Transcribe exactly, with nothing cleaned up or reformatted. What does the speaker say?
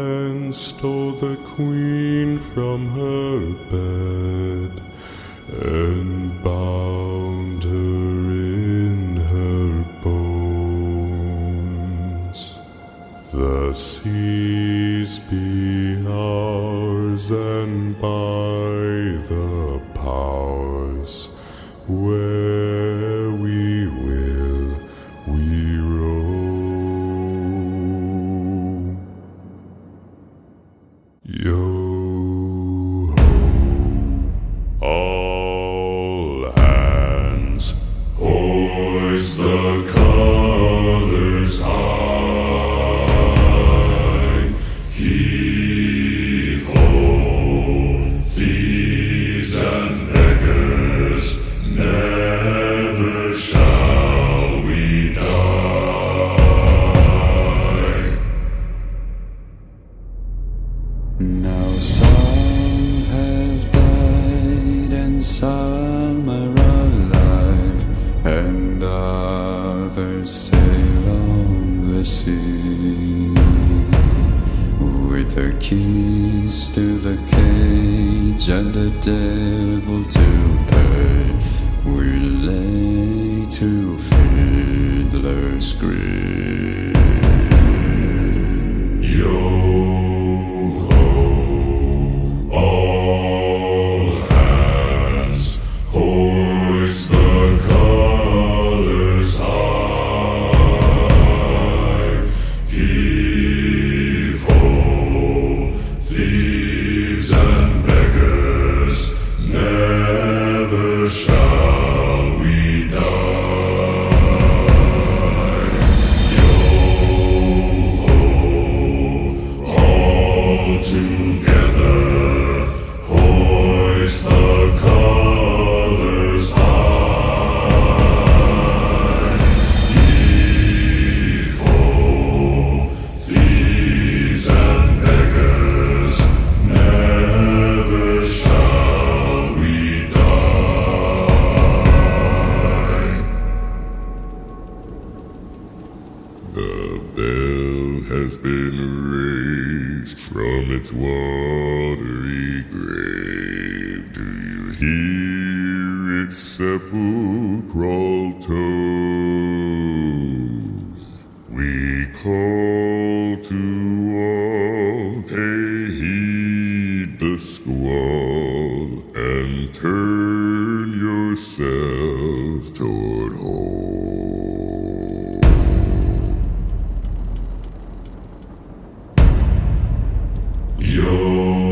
and stole the queen from her bed and bound her in her bones. The seas be ours, and by the powers where we will we roam. Yo ho, all hands, hoist the colors high. Heave ho, thieves and beggars, never shall we die. Now some have died and some are alive, and others sail on the sea with the keys to the cage and the devil to pay. We lay to fiddler's grave. Yo ho, all hands, hoist the colors high. Heave ho, thieves and beggars, never shall we die. Yo ho, all together, hoist the colors high. Heave ho, thieves and beggars, never shall we die. The bell has been raised from its watery grave. Do you hear its sepulchral tone? We call to all, pay heed the squall, and turn yourselves toward home. Yo